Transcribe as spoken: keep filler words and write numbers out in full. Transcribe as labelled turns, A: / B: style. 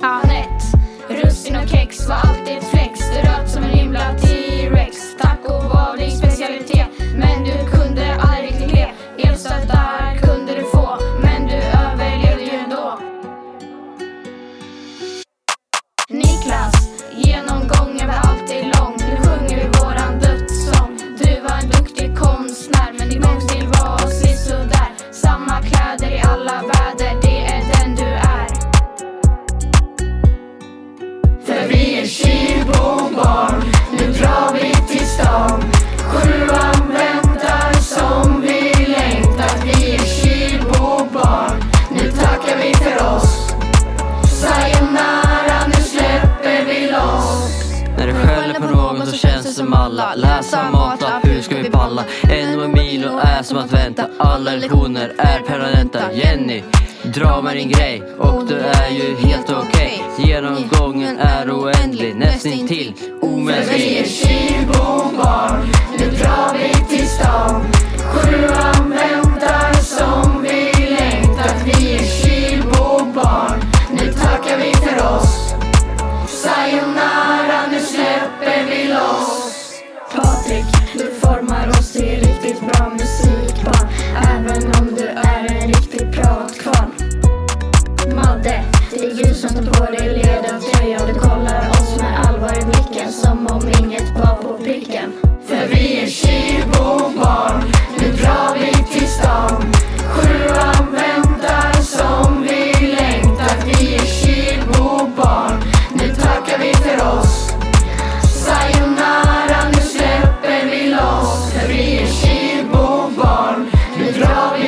A: Anette, russin och kex var alltid ett flex. Du röt som en himla T-rex. Taco var din specialitet, men du kunde aldrig riktigt le. Elstötar kunde du få, men du överlevde ju ändå. Niklas, genomgången var alltid lång. Nu sjunger vi våran dödssång. Du var en duktig konstnär, men din gångstil var sisådär. Samma kläder i alla väder, det är den du är. För vi är Kilbobarn, nu drar vi till stan. Sjuan väntar som vi längtar. Vi är Kilbobarn, nu tackar vi för oss. Sayonara, nu släpper vi loss.
B: När du skäller på någon så känns det som alla. Läsa matlapp, hur ska vi palla? En och milo är som att vänta. Alla lektioner är permanenta. Jenny, dra med din grej och du är ju helt okej. Genomgången är oändlig, nästintill omänsklig.
A: För vi är Kilbobarn, nu drar vi till stan. Sjuan väntar som vi längtar. Vi är Kilbobarn, nu tackar vi för oss. Sayonara, nu släpper vi loss. Patrik, du formar oss till riktigt bra musikband. Även om du är en riktig pratkvarn. Madde, det är ljus som tar på dig ledartröja. Du kollar oss med allvar i blicken, som om inget var på pricken. För vi är Kilbobarn, nu drar vi till stan. Sjuan väntar som vi längtar. Vi är Kilbobarn, nu tackar vi för oss. Sayonara, nu släpper vi loss. För vi är Kilbobarn, nu drar vi